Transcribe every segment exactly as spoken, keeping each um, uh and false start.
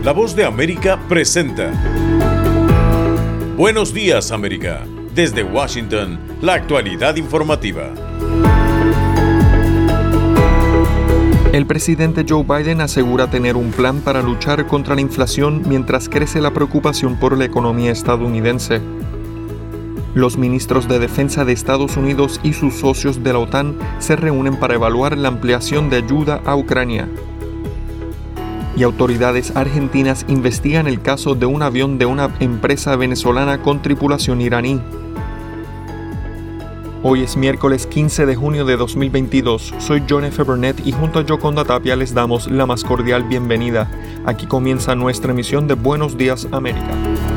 La Voz de América presenta Buenos Días, América. Desde Washington, la actualidad informativa. El presidente Joe Biden asegura tener un plan para luchar contra la inflación mientras crece la preocupación por la economía estadounidense. Los ministros de Defensa de Estados Unidos y sus socios de la OTAN se reúnen para evaluar la ampliación de ayuda a Ucrania. Y autoridades argentinas investigan el caso de un avión de una empresa venezolana con tripulación iraní. Hoy es miércoles quince de junio de dos mil veintidós. Soy John F. Burnett y junto a Yoconda Tapia les damos la más cordial bienvenida. Aquí comienza nuestra emisión de Buenos Días, América.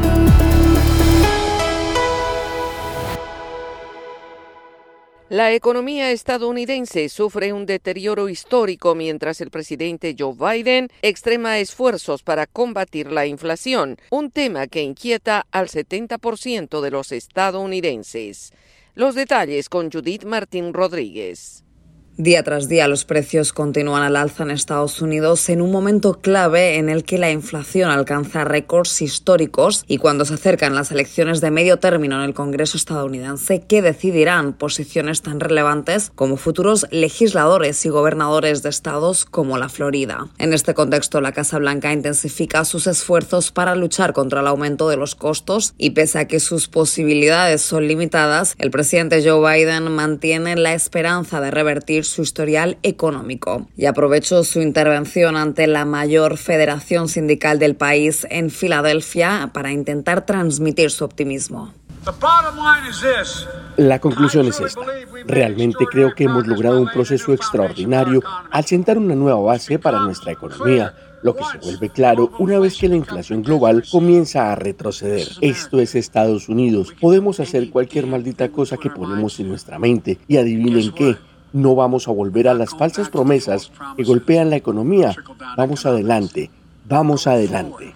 La economía estadounidense sufre un deterioro histórico mientras el presidente Joe Biden extrema esfuerzos para combatir la inflación, un tema que inquieta al setenta por ciento de los estadounidenses. Los detalles con Judith Martín Rodríguez. Día tras día los precios continúan al alza en Estados Unidos en un momento clave en el que la inflación alcanza récords históricos y cuando se acercan las elecciones de medio término en el Congreso estadounidense que decidirán posiciones tan relevantes como futuros legisladores y gobernadores de estados como la Florida. En este contexto, la Casa Blanca intensifica sus esfuerzos para luchar contra el aumento de los costos y pese a que sus posibilidades son limitadas, el presidente Joe Biden mantiene la esperanza de revertir su historial económico y aprovechó su intervención ante la mayor federación sindical del país en Filadelfia para intentar transmitir su optimismo. La conclusión es esta. Realmente creo que hemos logrado un proceso extraordinario al sentar una nueva base para nuestra economía, lo que se vuelve claro una vez que la inflación global comienza a retroceder. Esto es Estados Unidos. Podemos hacer cualquier maldita cosa que ponemos en nuestra mente y adivinen qué. No vamos a volver a las falsas promesas que golpean la economía. Vamos adelante, vamos adelante.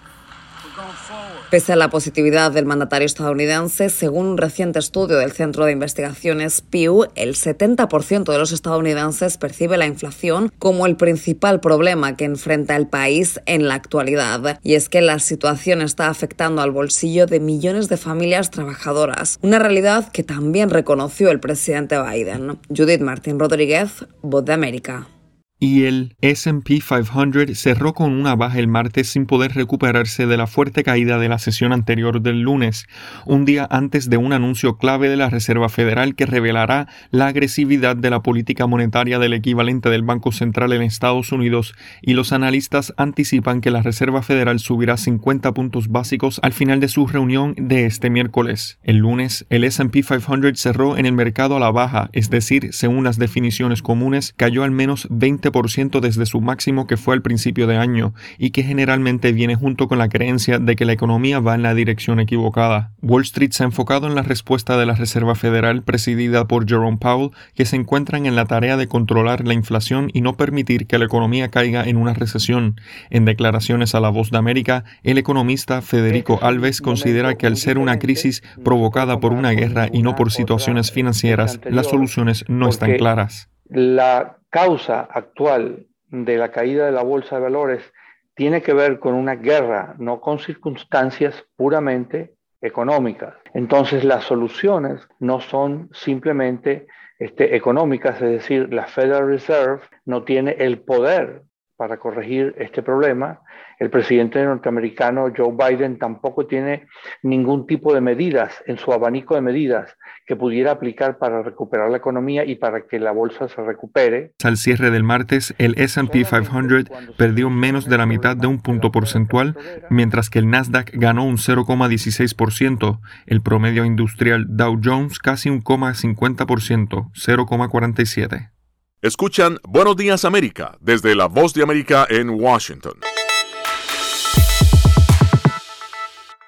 Pese a la positividad del mandatario estadounidense, según un reciente estudio del Centro de Investigaciones Pew, el setenta por ciento de los estadounidenses percibe la inflación como el principal problema que enfrenta el país en la actualidad. Y es que la situación está afectando al bolsillo de millones de familias trabajadoras, una realidad que también reconoció el presidente Biden. Judith Martín Rodríguez, Voz de América. Y el ese and pe quinientos cerró con una baja el martes sin poder recuperarse de la fuerte caída de la sesión anterior del lunes, un día antes de un anuncio clave de la Reserva Federal que revelará la agresividad de la política monetaria del equivalente del Banco Central en Estados Unidos, y los analistas anticipan que la Reserva Federal subirá cincuenta puntos básicos al final de su reunión de este miércoles. El lunes, el ese and pe quinientos cerró en el mercado a la baja, es decir, según las definiciones comunes, cayó al menos veinte por ciento desde su máximo que fue al principio de año y que generalmente viene junto con la creencia de que la economía va en la dirección equivocada. Wall Street se ha enfocado en la respuesta de la Reserva Federal presidida por Jerome Powell, que se encuentran en la tarea de controlar la inflación y no permitir que la economía caiga en una recesión. En declaraciones a La Voz de América, el economista Federico Alves considera que al ser una crisis provocada por una guerra y no por situaciones financieras, las soluciones no están claras. La causa actual de la caída de la bolsa de valores tiene que ver con una guerra, no con circunstancias puramente económicas. Entonces las soluciones no son simplemente este, económicas, es decir, la Federal Reserve no tiene el poder para corregir este problema. El presidente norteamericano Joe Biden tampoco tiene ningún tipo de medidas en su abanico de medidas que pudiera aplicar para recuperar la economía y para que la bolsa se recupere. Al cierre del martes, el ese and pe quinientos perdió menos de la mitad de un punto porcentual, mientras que el Nasdaq ganó un cero coma dieciséis por ciento, el promedio industrial Dow Jones casi un cero coma cincuenta por ciento, cero coma cuarenta y siete por ciento. Escuchan Buenos Días, América, desde La Voz de América en Washington.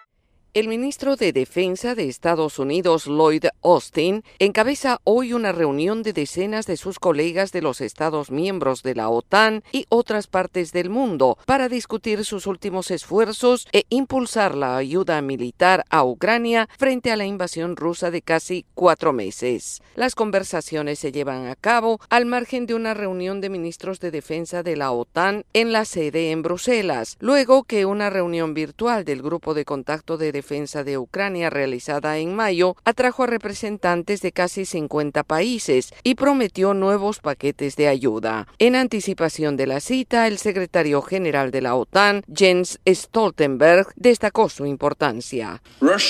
El ministro de Defensa de Estados Unidos, Lloyd Austin, encabeza hoy una reunión de decenas de sus colegas de los Estados miembros de la OTAN y otras partes del mundo para discutir sus últimos esfuerzos e impulsar la ayuda militar a Ucrania frente a la invasión rusa de casi cuatro meses. Las conversaciones se llevan a cabo al margen de una reunión de ministros de defensa de la OTAN en la sede en Bruselas, luego que una reunión virtual del Grupo de Contacto de Defensa de Ucrania realizada en mayo atrajo a representantes de casi cincuenta países y prometió nuevos paquetes de ayuda. En anticipación de la cita, el secretario general de la OTAN, Jens Stoltenberg, destacó su importancia.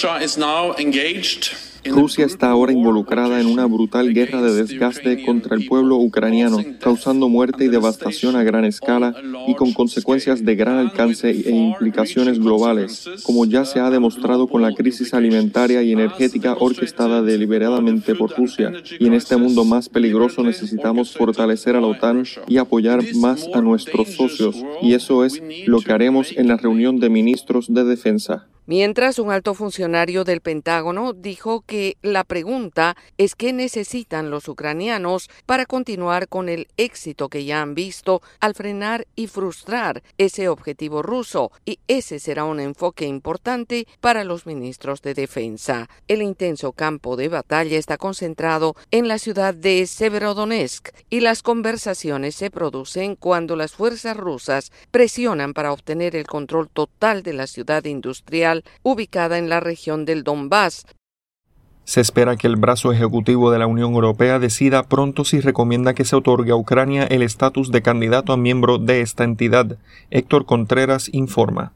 Rusia está ahora involucrada en una brutal guerra de desgaste contra el pueblo ucraniano, causando muerte y devastación a gran escala y con consecuencias de gran alcance e implicaciones globales, como ya se ha demostrado con la crisis alimentaria y energética orquestada deliberadamente por Rusia. Y en este mundo más peligroso necesitamos fortalecer a la OTAN y apoyar más a nuestros socios, y eso es lo que haremos en la reunión de ministros de defensa. Mientras, un alto funcionario del Pentágono dijo que la pregunta es qué necesitan los ucranianos para continuar con el éxito que ya han visto al frenar y frustrar ese objetivo ruso, y ese será un enfoque importante para los ministros de defensa. El intenso campo de batalla está concentrado en la ciudad de Severodonetsk y las conversaciones se producen cuando las fuerzas rusas presionan para obtener el control total de la ciudad industrial ubicada en la región del Donbass. Se espera que el brazo ejecutivo de la Unión Europea decida pronto si recomienda que se otorgue a Ucrania el estatus de candidato a miembro de esta entidad. Héctor Contreras informa.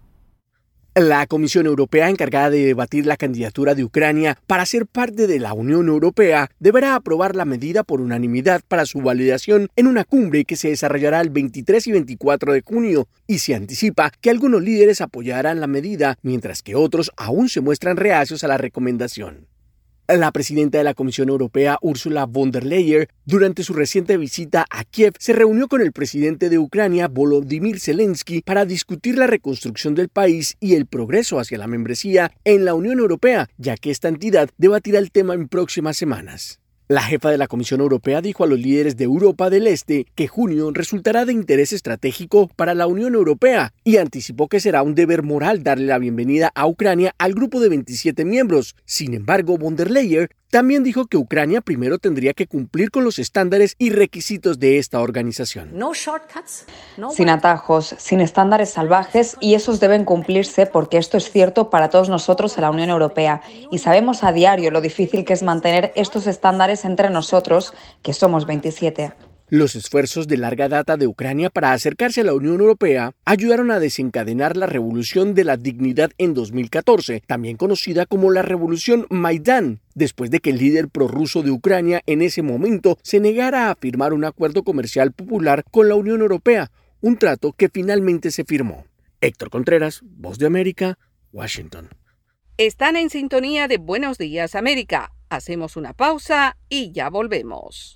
La Comisión Europea, encargada de debatir la candidatura de Ucrania para ser parte de la Unión Europea, deberá aprobar la medida por unanimidad para su validación en una cumbre que se desarrollará el veintitrés y veinticuatro de junio, y se anticipa que algunos líderes apoyarán la medida, mientras que otros aún se muestran reacios a la recomendación. La presidenta de la Comisión Europea, Ursula von der Leyen, durante su reciente visita a Kiev, se reunió con el presidente de Ucrania, Volodymyr Zelensky, para discutir la reconstrucción del país y el progreso hacia la membresía en la Unión Europea, ya que esta entidad debatirá el tema en próximas semanas. La jefa de la Comisión Europea dijo a los líderes de Europa del Este que junio resultará de interés estratégico para la Unión Europea y anticipó que será un deber moral darle la bienvenida a Ucrania al grupo de veintisiete miembros. Sin embargo, von der Leyen también dijo que Ucrania primero tendría que cumplir con los estándares y requisitos de esta organización. No shortcuts, no sin atajos, sin estándares salvajes, y esos deben cumplirse porque esto es cierto para todos nosotros en la Unión Europea y sabemos a diario lo difícil que es mantener estos estándares entre nosotros, que somos veintisiete. Los esfuerzos de larga data de Ucrania para acercarse a la Unión Europea ayudaron a desencadenar la Revolución de la Dignidad en dos mil catorce, también conocida como la Revolución Maidán, después de que el líder prorruso de Ucrania en ese momento se negara a firmar un acuerdo comercial popular con la Unión Europea, un trato que finalmente se firmó. Héctor Contreras, Voz de América, Washington. Están en sintonía de Buenos Días América. Hacemos una pausa y ya volvemos.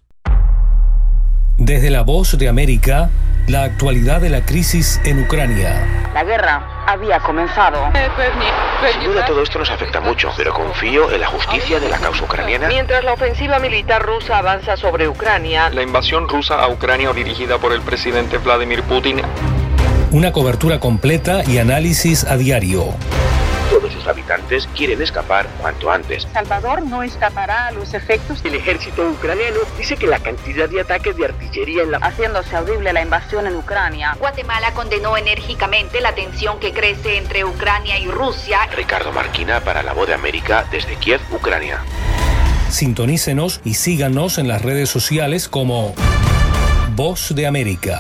Desde la Voz de América, la actualidad de la crisis en Ucrania. La guerra había comenzado. Sin duda todo esto nos afecta mucho, pero confío en la justicia de la causa ucraniana. Mientras la ofensiva militar rusa avanza sobre Ucrania, la invasión rusa a Ucrania dirigida por el presidente Vladimir Putin. Una cobertura completa y análisis a diario. Todos sus habitantes quieren escapar cuanto antes. Salvador no escapará a los efectos. El ejército ucraniano dice que la cantidad de ataques de artillería en la... haciéndose audible la invasión en Ucrania. Guatemala condenó enérgicamente la tensión que crece entre Ucrania y Rusia. Ricardo Marquina para La Voz de América desde Kiev, Ucrania. Sintonícenos y síganos en las redes sociales como Voz de América.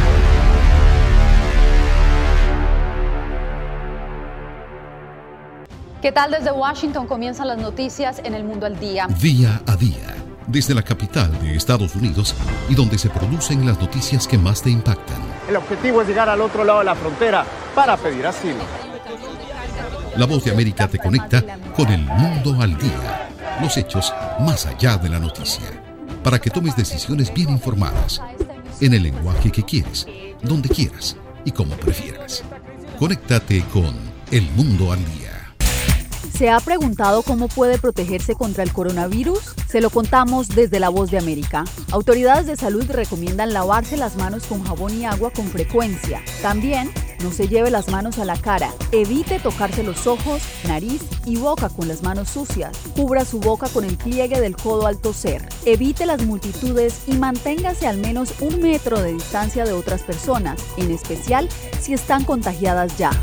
¿Qué tal? Desde Washington comienzan las noticias en El Mundo al Día. Día a día, desde la capital de Estados Unidos y donde se producen las noticias que más te impactan. El objetivo es llegar al otro lado de la frontera para pedir asilo. La Voz de América te conecta con El Mundo al Día. Los hechos más allá de la noticia. Para que tomes decisiones bien informadas. En el lenguaje que quieres, donde quieras y como prefieras. Conéctate con El Mundo al Día. ¿Se ha preguntado cómo puede protegerse contra el coronavirus? Se lo contamos desde La Voz de América. Autoridades de salud recomiendan lavarse las manos con jabón y agua con frecuencia. También, no se lleve las manos a la cara. Evite tocarse los ojos, nariz y boca con las manos sucias. Cubra su boca con el pliegue del codo al toser. Evite las multitudes y manténgase al menos un metro de distancia de otras personas, en especial si están contagiadas ya.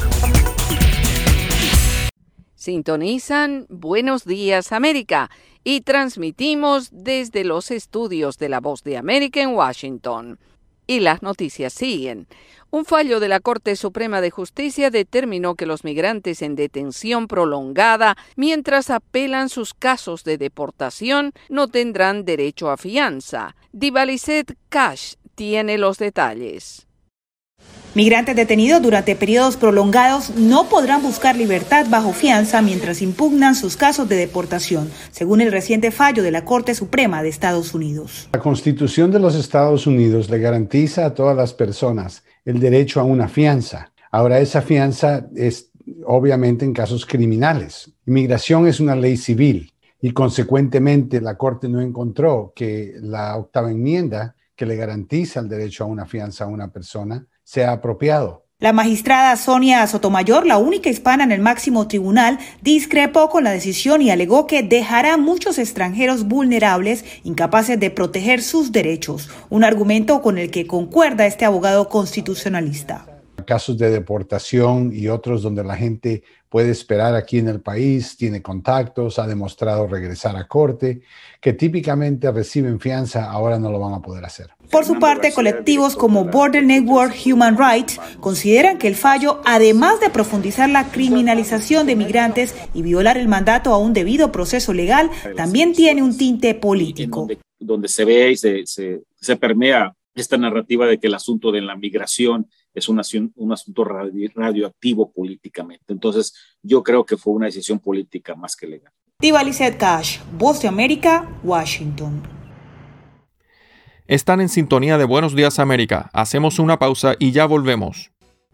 Sintonizan Buenos Días América y transmitimos desde los estudios de La Voz de América en Washington. Y las noticias siguen. Un fallo de la Corte Suprema de Justicia determinó que los migrantes en detención prolongada, mientras apelan sus casos de deportación, no tendrán derecho a fianza. Divalicet Cash tiene los detalles. Migrantes detenidos durante periodos prolongados no podrán buscar libertad bajo fianza mientras impugnan sus casos de deportación, según el reciente fallo de la Corte Suprema de Estados Unidos. La Constitución de los Estados Unidos le garantiza a todas las personas el derecho a una fianza. Ahora, esa fianza es obviamente en casos criminales. Inmigración es una ley civil y consecuentemente la Corte no encontró que la octava enmienda que le garantiza el derecho a una fianza a una persona sea apropiado. La magistrada Sonia Sotomayor, la única hispana en el máximo tribunal, discrepó con la decisión y alegó que dejará a muchos extranjeros vulnerables, incapaces de proteger sus derechos, un argumento con el que concuerda este abogado constitucionalista. Casos de deportación y otros donde la gente puede esperar aquí en el país, tiene contactos, ha demostrado regresar a corte, que típicamente reciben fianza, ahora no lo van a poder hacer. Por su parte, colectivos como Border Network Human Rights consideran que el fallo, además de profundizar la criminalización de migrantes y violar el mandato a un debido proceso legal, también tiene un tinte político. Donde, donde se ve y se, se, se permea esta narrativa de que el asunto de la migración es un, un asunto radio, radioactivo políticamente. Entonces, yo creo que fue una decisión política más que legal. Divalicet Cash, Voz de América, Washington. Están en sintonía de Buenos Días América. Hacemos una pausa y ya volvemos.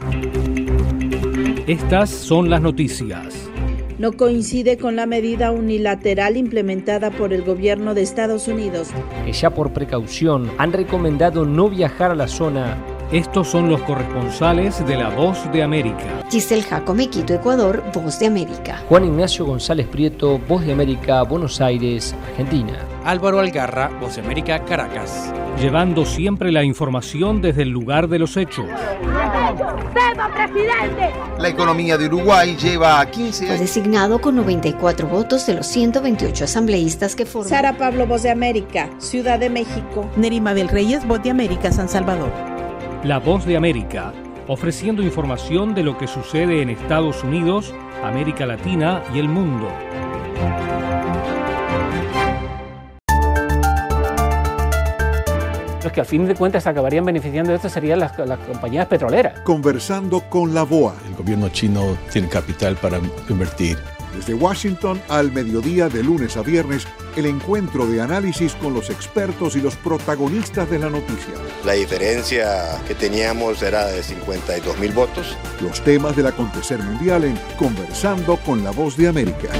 Estas son las noticias. No coincide con la medida unilateral implementada por el gobierno de Estados Unidos, que ya por precaución han recomendado no viajar a la zona. Estos son los corresponsales de La Voz de América. Giselle Jacome, Quito, Ecuador, Voz de América. Juan Ignacio González Prieto, Voz de América, Buenos Aires, Argentina. Álvaro Algarra, Voz de América, Caracas. Llevando siempre la información desde el lugar de los hechos. ¡Seba, presidente! La economía de Uruguay lleva a quince años. Fue designado con noventa y cuatro votos de los ciento veintiocho asambleístas que forman. Sara Pablo, Voz de América, Ciudad de México. Nerima Bel Reyes, Voz de América, San Salvador. La Voz de América, ofreciendo información de lo que sucede en Estados Unidos, América Latina y el mundo. Los que al fin de cuentas acabarían beneficiando de esto serían las, las compañías petroleras. Conversando con la B O A. El gobierno chino tiene capital para invertir. Desde Washington al mediodía de lunes a viernes, el encuentro de análisis con los expertos y los protagonistas de la noticia. La diferencia que teníamos era de cincuenta y dos mil votos. Los temas del acontecer mundial en Conversando con la Voz de América.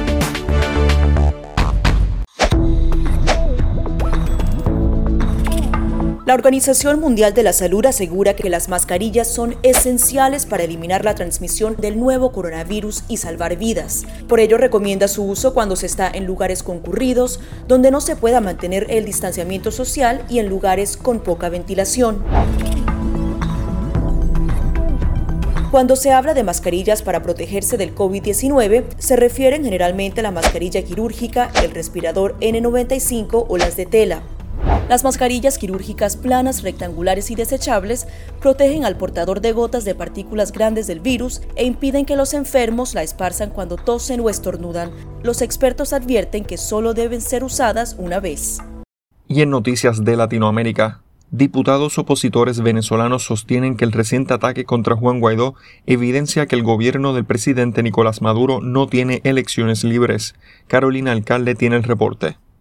La Organización Mundial de la Salud asegura que las mascarillas son esenciales para eliminar la transmisión del nuevo coronavirus y salvar vidas. Por ello, recomienda su uso cuando se está en lugares concurridos, donde no se pueda mantener el distanciamiento social y en lugares con poca ventilación. Cuando se habla de mascarillas para protegerse del COVID diecinueve, se refieren generalmente a la mascarilla quirúrgica, el respirador ene noventa y cinco o las de tela. Las mascarillas quirúrgicas planas, rectangulares y desechables protegen al portador de gotas de partículas grandes del virus e impiden que los enfermos la esparzan cuando tosen o estornudan. Los expertos advierten que solo deben ser usadas una vez. Y en noticias de Latinoamérica, diputados opositores venezolanos sostienen que el reciente ataque contra Juan Guaidó evidencia que el gobierno del presidente Nicolás Maduro no tiene elecciones libres. Carolina Alcalde tiene el reporte.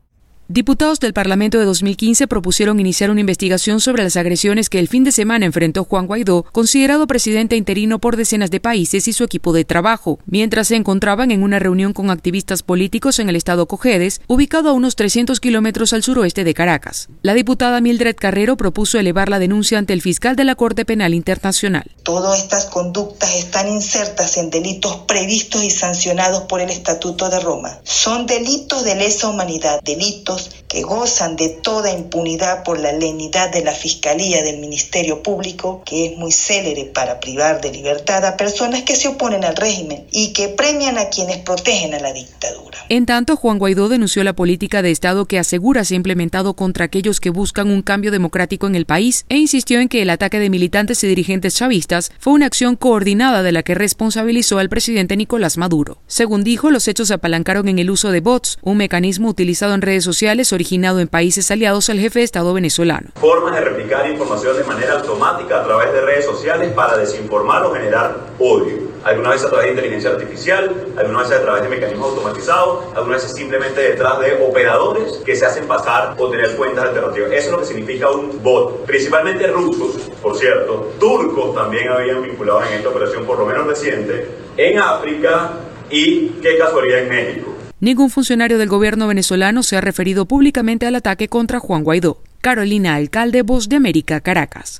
Diputados del Parlamento de dos mil quince propusieron iniciar una investigación sobre las agresiones que el fin de semana enfrentó Juan Guaidó, considerado presidente interino por decenas de países y su equipo de trabajo, mientras se encontraban en una reunión con activistas políticos en el estado Cojedes, ubicado a unos trescientos kilómetros al suroeste de Caracas. La diputada Mildred Carrero propuso elevar la denuncia ante el fiscal de la Corte Penal Internacional. Todas estas conductas están insertas en delitos previstos y sancionados por el Estatuto de Roma. Son delitos de lesa humanidad, delitos que gozan de toda impunidad por la lenidad de la Fiscalía del Ministerio Público, que es muy célere para privar de libertad a personas que se oponen al régimen y que premian a quienes protegen a la dictadura. En tanto, Juan Guaidó denunció la política de Estado que asegura se ha implementado contra aquellos que buscan un cambio democrático en el país e insistió en que el ataque de militantes y dirigentes chavistas fue una acción coordinada de la que responsabilizó al presidente Nicolás Maduro. Según dijo, los hechos se apalancaron en el uso de bots, un mecanismo utilizado en redes sociales originado en países aliados al jefe de Estado venezolano. Formas de replicar información de manera automática a través de redes sociales para desinformar o generar odio. Algunas veces a través de inteligencia artificial, algunas veces a través de mecanismos automatizados, algunas veces simplemente detrás de operadores que se hacen pasar o tener cuentas alternativas. Eso es lo que significa un bot. Principalmente rusos, por cierto, turcos también habían vinculado en esta operación, por lo menos reciente, en África y, qué casualidad, en México. Ningún funcionario del gobierno venezolano se ha referido públicamente al ataque contra Juan Guaidó. Carolina Alcalde, Voz de América, Caracas.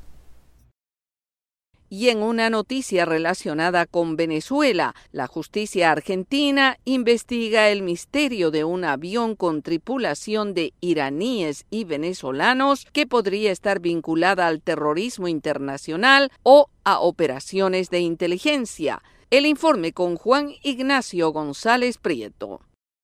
Y en una noticia relacionada con Venezuela, la justicia argentina investiga el misterio de un avión con tripulación de iraníes y venezolanos que podría estar vinculada al terrorismo internacional o a operaciones de inteligencia. El informe con Juan Ignacio González Prieto.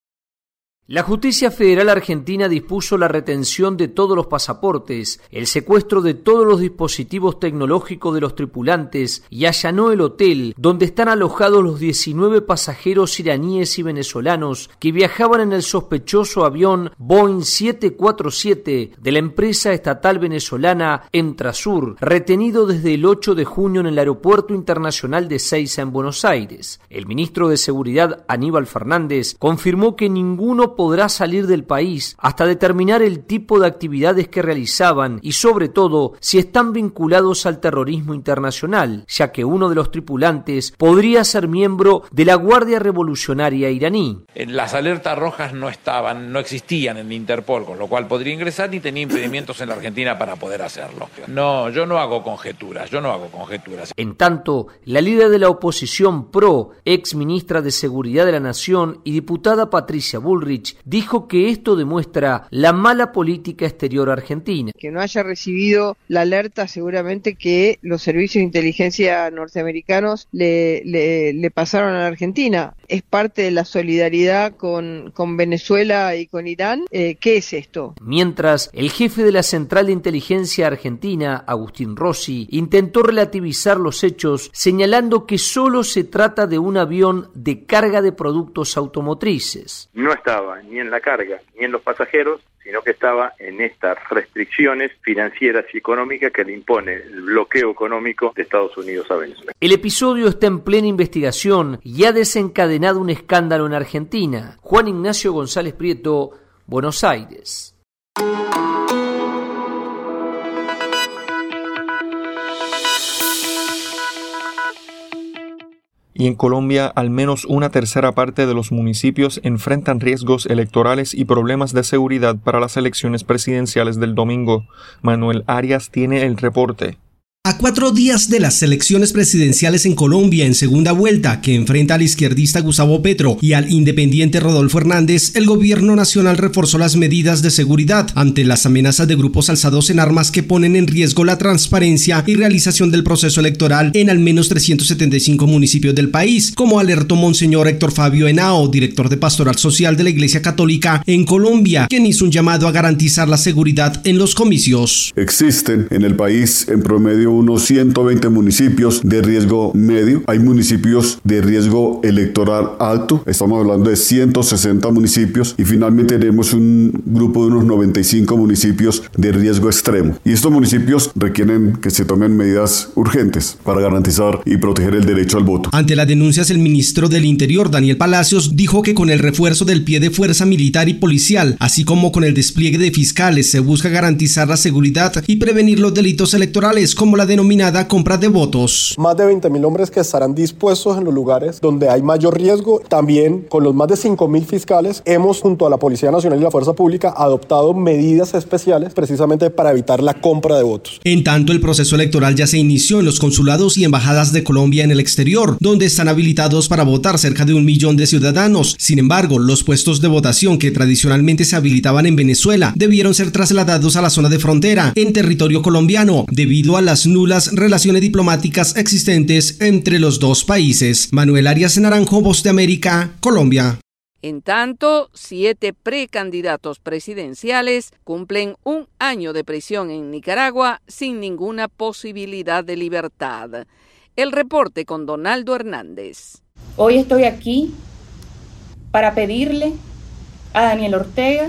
La Justicia Federal Argentina dispuso la retención de todos los pasaportes, el secuestro de todos los dispositivos tecnológicos de los tripulantes y allanó el hotel donde están alojados los diecinueve pasajeros iraníes y venezolanos que viajaban en el sospechoso avión Boeing siete cuatro siete de la empresa estatal venezolana Entrasur, retenido desde el ocho de junio en el Aeropuerto Internacional de Ezeiza en Buenos Aires. El ministro de Seguridad, Aníbal Fernández, confirmó que ninguno podrá salir del país hasta determinar el tipo de actividades que realizaban y sobre todo si están vinculados al terrorismo internacional, ya que uno de los tripulantes podría ser miembro de la Guardia Revolucionaria iraní. Las alertas rojas no estaban, no existían en Interpol, con lo cual podría ingresar ni tenía impedimentos en la Argentina para poder hacerlo. No, yo no hago conjeturas, yo no hago conjeturas. En tanto, la líder de la oposición PRO, ex ministra de Seguridad de la Nación y diputada Patricia Bullrich, dijo que esto demuestra la mala política exterior argentina. Que no haya recibido la alerta, seguramente que los servicios de inteligencia norteamericanos le, le, le pasaron a la Argentina. Es parte de la solidaridad con, con Venezuela y con Irán. Eh, ¿Qué es esto? Mientras, el jefe de la Central de Inteligencia Argentina, Agustín Rossi, intentó relativizar los hechos, señalando que solo se trata de un avión de carga de productos automotrices. No estaba ni en la carga ni en los pasajeros, sino que estaba en estas restricciones financieras y económicas que le impone el bloqueo económico de Estados Unidos a Venezuela. El episodio está en plena investigación y ha desencadenado un escándalo en Argentina. Juan Ignacio González Prieto, Buenos Aires. Y en Colombia, al menos una tercera parte de los municipios enfrentan riesgos electorales y problemas de seguridad para las elecciones presidenciales del domingo. Manuel Arias tiene el reporte. A cuatro días de las elecciones presidenciales en Colombia en segunda vuelta, que enfrenta al izquierdista Gustavo Petro y al independiente Rodolfo Hernández, el gobierno nacional reforzó las medidas de seguridad ante las amenazas de grupos alzados en armas que ponen en riesgo la transparencia y realización del proceso electoral en al menos trescientos setenta y cinco municipios del país, como alertó Monseñor Héctor Fabio Henao, director de Pastoral Social de la Iglesia Católica en Colombia, quien hizo un llamado a garantizar la seguridad en los comicios. Existen en el país en promedio unos ciento veinte municipios de riesgo medio. Hay municipios de riesgo electoral alto. Estamos hablando de ciento sesenta municipios y finalmente tenemos un grupo de unos noventa y cinco municipios de riesgo extremo. Y estos municipios requieren que se tomen medidas urgentes para garantizar y proteger el derecho al voto. Ante las denuncias, el ministro del Interior, Daniel Palacios, dijo que con el refuerzo del pie de fuerza militar y policial, así como con el despliegue de fiscales, se busca garantizar la seguridad y prevenir los delitos electorales, como la denominada compra de votos. Más de veinte mil hombres que estarán dispuestos en los lugares donde hay mayor riesgo. También con los más de cinco mil fiscales hemos, junto a la Policía Nacional y la Fuerza Pública, adoptado medidas especiales precisamente para evitar la compra de votos. En tanto, el proceso electoral ya se inició en los consulados y embajadas de Colombia en el exterior, donde están habilitados para votar cerca de un millón de ciudadanos. Sin embargo, los puestos de votación que tradicionalmente se habilitaban en Venezuela debieron ser trasladados a la zona de frontera en territorio colombiano debido a las nulas relaciones diplomáticas existentes entre los dos países. Manuel Arias Naranjo, Voz de América, Colombia. En tanto, siete precandidatos presidenciales cumplen un año de prisión en Nicaragua sin ninguna posibilidad de libertad. El reporte con Donaldo Hernández. Hoy estoy aquí para pedirle a Daniel Ortega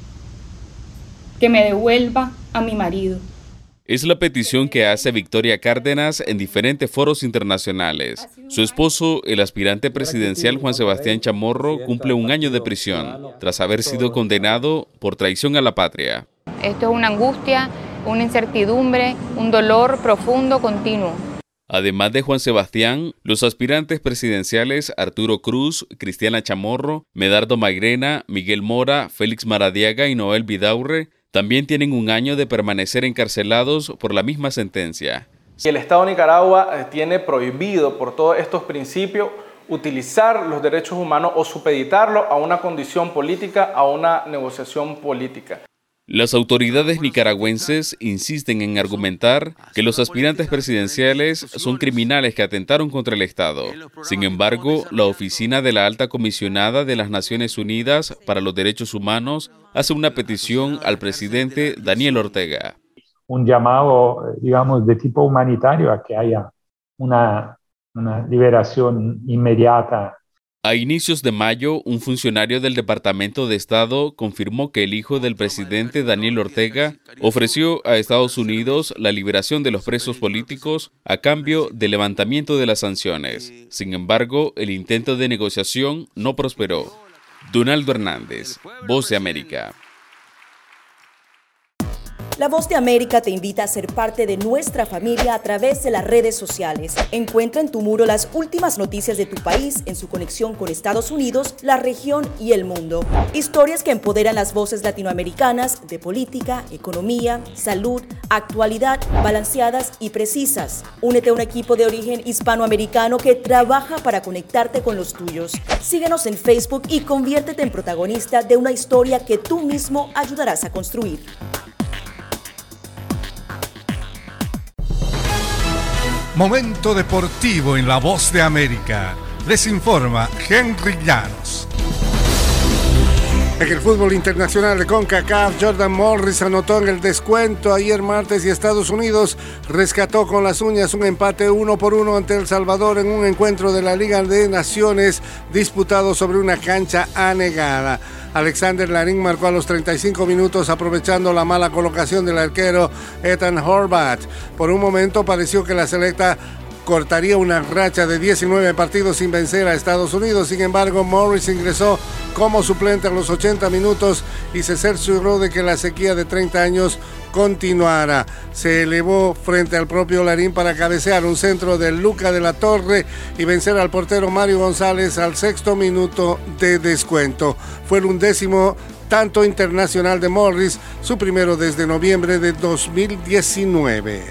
que me devuelva a mi marido. Es la petición que hace Victoria Cárdenas en diferentes foros internacionales. Su esposo, el aspirante presidencial Juan Sebastián Chamorro, cumple un año de prisión, tras haber sido condenado por traición a la patria. Esto es una angustia, una incertidumbre, un dolor profundo, continuo. Además de Juan Sebastián, los aspirantes presidenciales Arturo Cruz, Cristiana Chamorro, Medardo Mairena, Miguel Mora, Félix Maradiaga y Noel Vidaurre también tienen un año de permanecer encarcelados por la misma sentencia. El Estado de Nicaragua tiene prohibido por todos estos principios utilizar los derechos humanos o supeditarlos a una condición política, a una negociación política. Las autoridades nicaragüenses insisten en argumentar que los aspirantes presidenciales son criminales que atentaron contra el Estado. Sin embargo, la Oficina de la Alta Comisionada de las Naciones Unidas para los Derechos Humanos hace una petición al presidente Daniel Ortega. Un llamado, digamos, de tipo humanitario a que haya una, una liberación inmediata. A inicios de mayo, un funcionario del Departamento de Estado confirmó que el hijo del presidente Daniel Ortega ofreció a Estados Unidos la liberación de los presos políticos a cambio del levantamiento de las sanciones. Sin embargo, el intento de negociación no prosperó. Donaldo Hernández, Voz de América. La Voz de América te invita a ser parte de nuestra familia a través de las redes sociales. Encuentra en tu muro las últimas noticias de tu país en su conexión con Estados Unidos, la región y el mundo. Historias que empoderan las voces latinoamericanas de política, economía, salud, actualidad, balanceadas y precisas. Únete a un equipo de origen hispanoamericano que trabaja para conectarte con los tuyos. Síguenos en Facebook y conviértete en protagonista de una historia que tú mismo ayudarás a construir. Momento deportivo en La Voz de América. Les informa Henry Llanos. En el fútbol internacional de CONCACAF, Jordan Morris anotó en el descuento ayer martes y Estados Unidos rescató con las uñas un empate uno por uno ante El Salvador en un encuentro de la Liga de Naciones disputado sobre una cancha anegada. Alexander Larín marcó a los treinta y cinco minutos aprovechando la mala colocación del arquero Ethan Horvath. Por un momento pareció que la selecta cortaría una racha de diecinueve partidos sin vencer a Estados Unidos. Sin embargo, Morris ingresó como suplente a los ochenta minutos y se cercioró de que la sequía de treinta años continuara. Se elevó frente al propio Larín para cabecear un centro de Luca de la Torre y vencer al portero Mario González al sexto minuto de descuento. Fue el undécimo tanto internacional de Morris, su primero desde noviembre de dos mil diecinueve.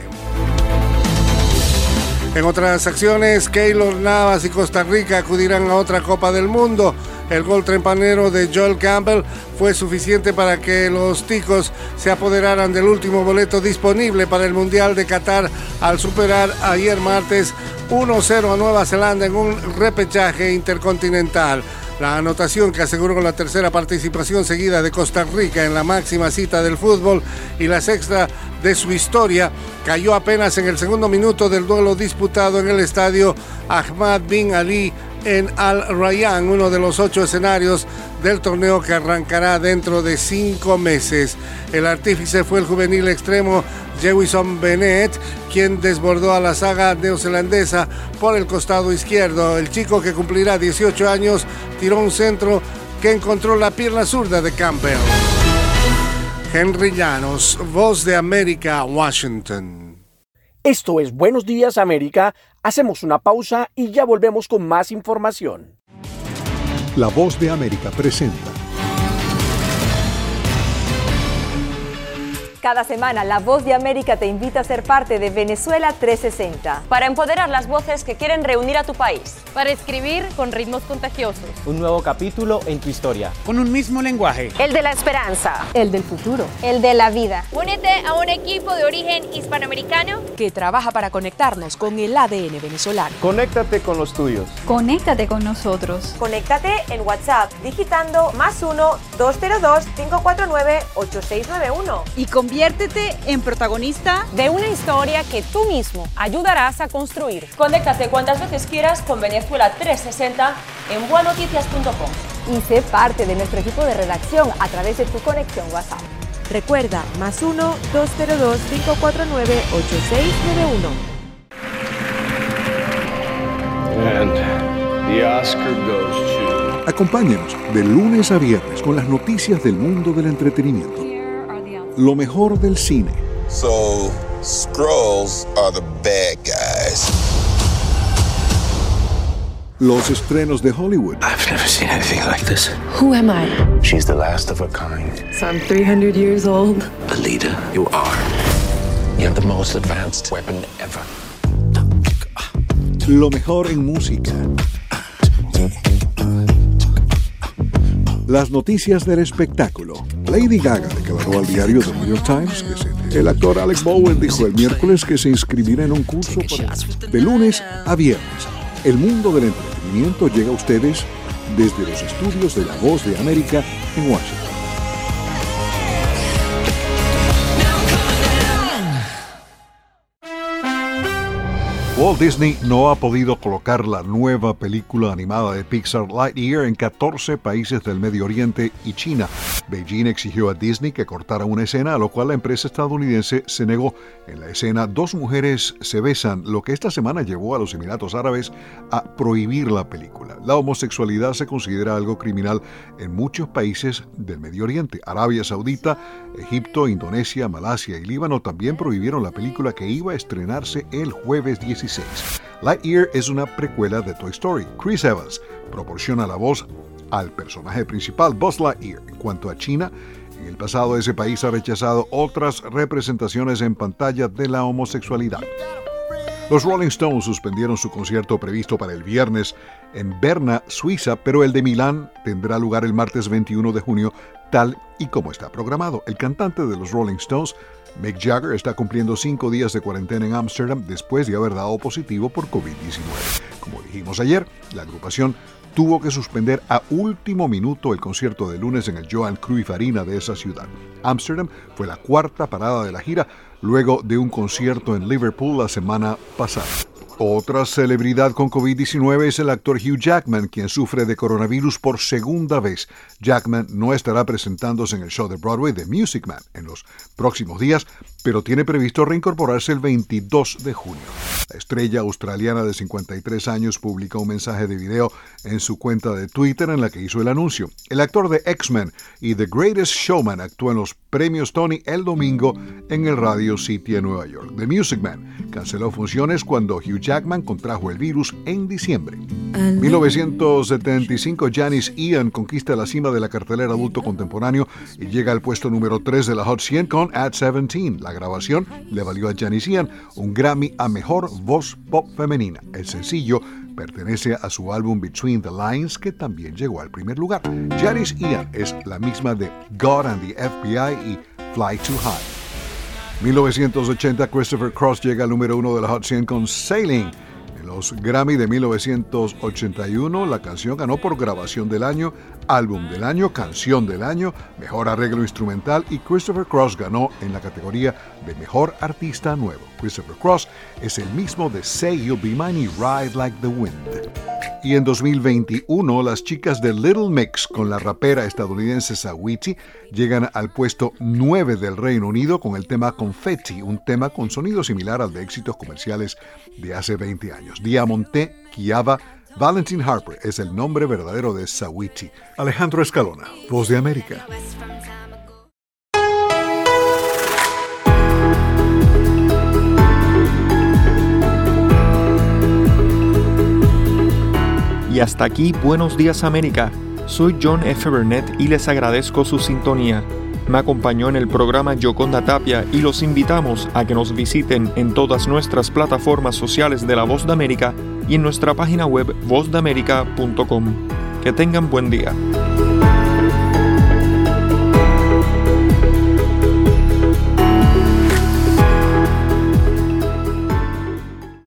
En otras acciones, Keylor Navas y Costa Rica acudirán a otra Copa del Mundo. El gol trempanero de Joel Campbell fue suficiente para que los ticos se apoderaran del último boleto disponible para el Mundial de Qatar al superar ayer martes uno cero a Nueva Zelanda en un repechaje intercontinental. La anotación que aseguró la tercera participación seguida de Costa Rica en la máxima cita del fútbol y la sexta de su historia cayó apenas en el segundo minuto del duelo disputado en el estadio Ahmad bin Ali en Al Rayyan, uno de los ocho escenarios del torneo que arrancará dentro de cinco meses. El artífice fue el juvenil extremo Jewison Bennett, quien desbordó a la saga neozelandesa por el costado izquierdo. El chico, que cumplirá dieciocho años, tiró un centro que encontró la pierna zurda de Campbell. Henry Llanos, Voz de América, Washington. Esto es Buenos Días América. Hacemos una pausa y ya volvemos con más información. La Voz de América presenta. Cada semana, La Voz de América te invita a ser parte de Venezuela trescientos sesenta. Para empoderar las voces que quieren reunir a tu país. Para escribir con ritmos contagiosos. Un nuevo capítulo en tu historia. Con un mismo lenguaje. El de la esperanza. El del futuro. El de la vida. Únete a un equipo de origen hispanoamericano que trabaja para conectarnos con el A D N venezolano. Conéctate con los tuyos. Conéctate con nosotros. Conéctate en WhatsApp digitando más uno, dos cero dos, cinco cuatro nueve, ocho seis nueve uno. Y conviértete en protagonista de una historia que tú mismo ayudarás a construir. Conéctate cuantas veces quieras con Venezuela trescientos sesenta en bua noticias punto com. Y sé parte de nuestro equipo de redacción a través de tu conexión WhatsApp. Recuerda, más uno, dos cero dos, cinco cuatro nueve, ocho seis nueve uno. And the Oscar goes to... Acompáñenos de lunes a viernes con las noticias del mundo del entretenimiento. Lo mejor del cine. So, Skrulls are the bad guys. Los estrenos de Hollywood. I've never seen anything like this. Who am I? She's the last of her kind. So I'm three hundred years old. The leader you are. You're the most advanced weapon ever. Lo mejor en música. Las noticias del espectáculo. Lady Gaga declaró al diario The New York Times que se... El actor Alec Bowen dijo el miércoles que se inscribirá en un curso para... De lunes a viernes. El mundo del entretenimiento llega a ustedes desde los estudios de La Voz de América en Washington. Walt Disney no ha podido colocar la nueva película animada de Pixar Lightyear en catorce países del Medio Oriente y China. Beijing exigió a Disney que cortara una escena, a lo cual la empresa estadounidense se negó. En la escena, dos mujeres se besan, lo que esta semana llevó a los Emiratos Árabes a prohibir la película. La homosexualidad se considera algo criminal en muchos países del Medio Oriente. Arabia Saudita, Egipto, Indonesia, Malasia y Líbano también prohibieron la película, que iba a estrenarse el jueves dieciséis. Lightyear es una precuela de Toy Story. Chris Evans proporciona la voz al personaje principal, Buzz Lightyear. En cuanto a China, en el pasado ese país ha rechazado otras representaciones en pantalla de la homosexualidad. Los Rolling Stones suspendieron su concierto previsto para el viernes en Berna, Suiza, pero el de Milán tendrá lugar el martes veintiuno de junio, tal y como está programado. El cantante de los Rolling Stones, Mick Jagger, está cumpliendo cinco días de cuarentena en Ámsterdam después de haber dado positivo por covid diecinueve. Como dijimos ayer, la agrupación tuvo que suspender a último minuto el concierto de lunes en el Johan Cruyff Arena de esa ciudad. Ámsterdam fue la cuarta parada de la gira, luego de un concierto en Liverpool la semana pasada. Otra celebridad con covid diecinueve es el actor Hugh Jackman, quien sufre de coronavirus por segunda vez. Jackman no estará presentándose en el show de Broadway The Music Man en los próximos días, pero tiene previsto reincorporarse el veintidós de junio. La estrella australiana de cincuenta y tres años publicó un mensaje de video en su cuenta de Twitter en la que hizo el anuncio. El actor de X-Men y The Greatest Showman actuó en los premios Tony el domingo en el Radio City en Nueva York. The Music Man canceló funciones cuando Hugh Jackman contrajo el virus en diciembre. En mil novecientos setenta y cinco, Janis Ian conquista la cima de la cartelera adulto contemporáneo y llega al puesto número tres de la Hot cien con At diecisiete. La grabación le valió a Janis Ian un Grammy a Mejor Voz Pop Femenina. El sencillo pertenece a su álbum Between the Lines, que también llegó al primer lugar. Janis Ian es la misma de God and the F B I y Fly Too High. mil novecientos ochenta, Christopher Cross llega al número uno de la Hot cien con Sailing. En los Grammy de mil novecientos ochenta y uno, la canción ganó por grabación del año, álbum del año, canción del año, mejor arreglo instrumental y Christopher Cross ganó en la categoría de mejor artista nuevo. Christopher Cross es el mismo de Say You'll Be Mine y Ride Like the Wind. Y en dos mil veintiuno, las chicas de Little Mix con la rapera estadounidense Saweetie llegan al puesto nueve del Reino Unido con el tema Confetti, un tema con sonido similar al de éxitos comerciales de hace veinte años. Diamante Kiava Valentin Harper es el nombre verdadero de Saweetie. Alejandro Escalona, Voz de América. Y hasta aquí Buenos Días América. Soy John F. Burnett y les agradezco su sintonía. Me acompañó en el programa Yoconda Tapia y los invitamos a que nos visiten en todas nuestras plataformas sociales de La Voz de América y en nuestra página web voz de america punto com. Que tengan buen día.